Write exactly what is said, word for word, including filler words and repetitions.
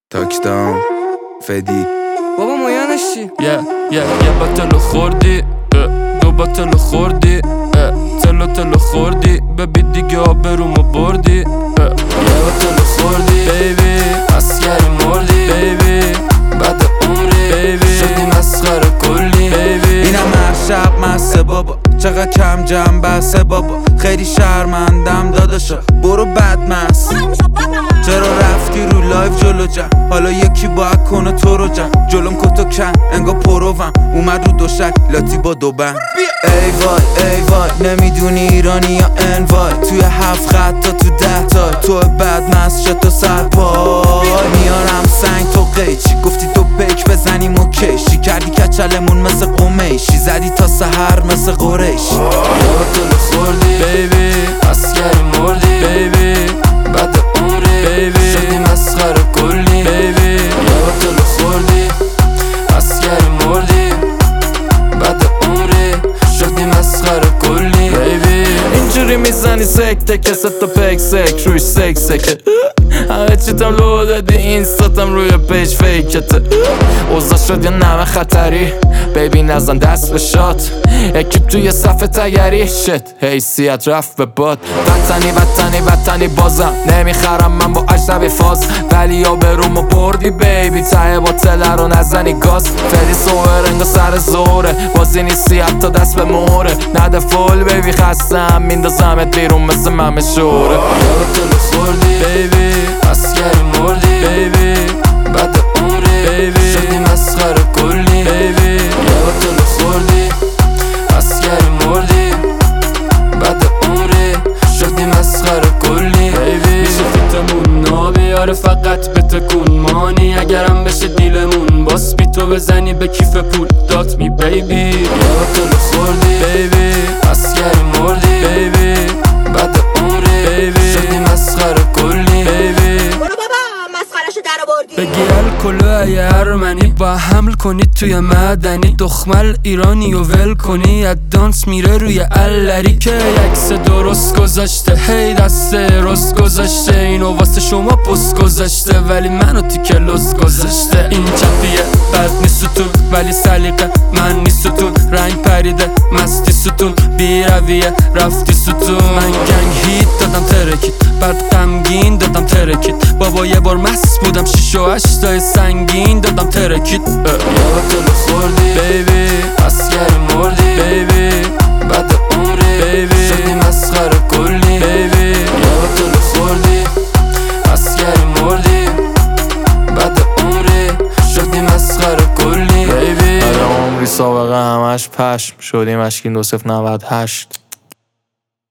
تاکدام فدی بابا مایانش چی؟ یه یه یه بطلو خوردی دو بطلو خوردی تلو تلو خوردی ببی دیگه آبرومو بردی یه بطلو خوردی بیبی اسکری مردی بیبی بعد عمری بیبی شدی مسخره کلی بیبی اینم هر شب مسته بابا چقدر کم جمع بسته بابا خیلی شرمندم داداشا برو بدمست چرا رفتی رو لایف جلو جم حالا یکی باید کنه تو رو جم جلوم کتو کن انگا پروم اومد رو دوشک لاتی با دو بند ای وای ای وای نمیدونی ایرانی یا انوای توی هفت خط تا تو ده تا تو بدمست شد تو سر پای میارم سنگ تو قیچی گفتی تو بک بزنیم و کشی کردی کچلمون مثل قمیشی زدی تا سحر مثل قریشی یادتو خوردی بیبی اسکری مردی بیبی بعد عمری بیبی شدی مسخره کلی بیبی یادتو خوردی اسکری مردی بعد عمری شدی مسخره کلی بیبی اینجوری میزنی سکته که ست و پک سک روی سک سکه همه چیتم لو دادی اینستاتم روی پیج فیکته اوضاع شد یا نمه خطری بیبی نزن دست به شات اکیب توی صفحه تگری شت حیثیت رفت به باد وطنی وطنی وطنی بازم نمیخرم من با اجنبی فاز ولی یا برومو بردی بیبی ته باطله رو نزنی گاز فری سوهر انگا سر زوره بازی نیستی حتی دست به موره نده فول بیبی خستم میندازمت بیرون مثل ممه شوره یادتو خوردی بیبی اسکری مردی بیبی بعد عمری بیبی شدی مسخره کلی بیبی یادتو خوردی اسکری مردی بعد عمری شدی مسخره کلی بیبی میشه فیتمون نابیاره فقط بتکون مانی اگرم بشه دیلمون باس بی تو بزنی به کیف پول دات می بیبی یادتو خوردی بیبی اسکری مردی بیبی بعد عمری بیبی شدی مسخره کلی بیبی بگی الکلو یه ارمنی با حمل کنید توی مدنی دخمل ایرانی و ول کنی از دانس میره روی الری که یکس درست گذاشته هی دست رست گذاشته اینو واسه شما پست گذاشته ولی منو تیکه لز گذاشته این چپیه بد نیست ستون ولی سلیقه من نیست ستون رنگ پریده مستی ستون بی رویه رفتی ستون من گنگ هیت دادم ترکید بعد غمگین دادم ترکید بابا یه بار مست بودم شیش و هشتای سنگین دادم ترکید یادتو خوردی بیبی اسکری مردی بیبی بعد عمری بیبی شدی مسخره کلی بیبی یادتو خوردی اسکری مردی بعد عمری شدی مسخره کلی بیبی بعد عمری سابقه همش پشم شدیم اشکین دو صفر نود هشت